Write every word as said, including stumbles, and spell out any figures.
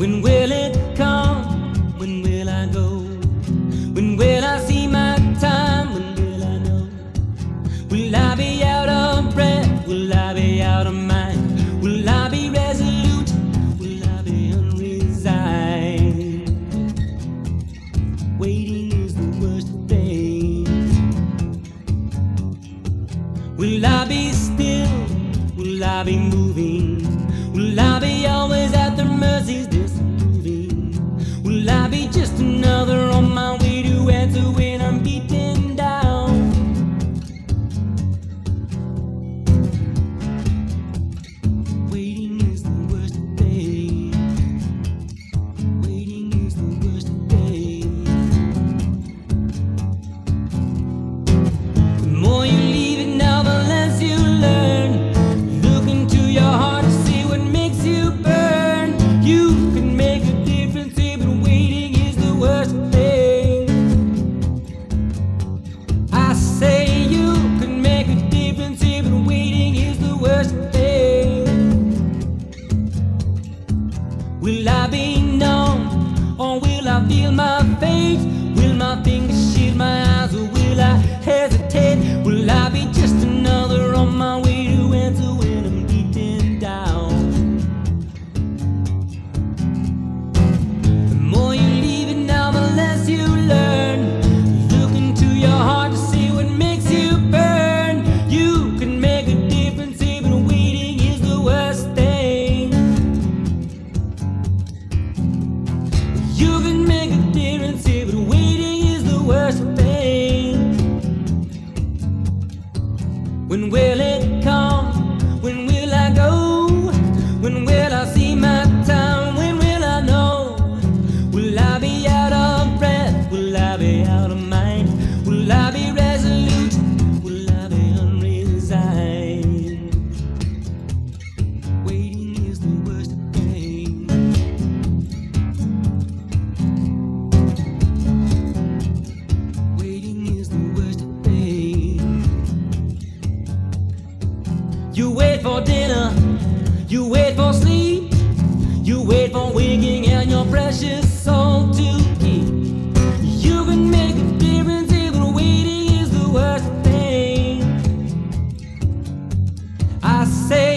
When will it come? When will I go? When will I see my time? When will I know? Will I be out of breath? Will I be out of mind? Will I be resolute? Will I be unresigned? Waiting is the worst thing. Will I be still? Will I be moving? Will I be always at their mercies disapproving? Will I be just another on my way to answer when I'm beaten down? Waiting is the worst thing. Waiting is the worst thing. The more you leave it now, the less you learn. Look into your heart to see what makes you burn. You can make a difference, eh, but waiting is the worst thing. I say you can make a difference, eh, but waiting is the worst thing. Will I be numb, or will I feel my fate? Will my fingers shield my eyes, or will I hesitate? Will I be just another on my way to answer when I'm beaten down? The more you leave it now, the less you learn. Look into your heart to see what makes you burn. You can make a difference, eh, but waiting is the worst thing. You can make a difference, eh, but waiting is the worst thing. When will it come? When will I go? When will I see my time? When will I know? Will I be out of breath? Will I be out of mind? Will I be resolute? Will I be unresigned? Waiting is the worst thing. Waiting is the worst thing. You wait for dinner, you wait for sleep, you wait for waking and your precious soul to keep. You can make a difference, even waiting is the worst thing. I say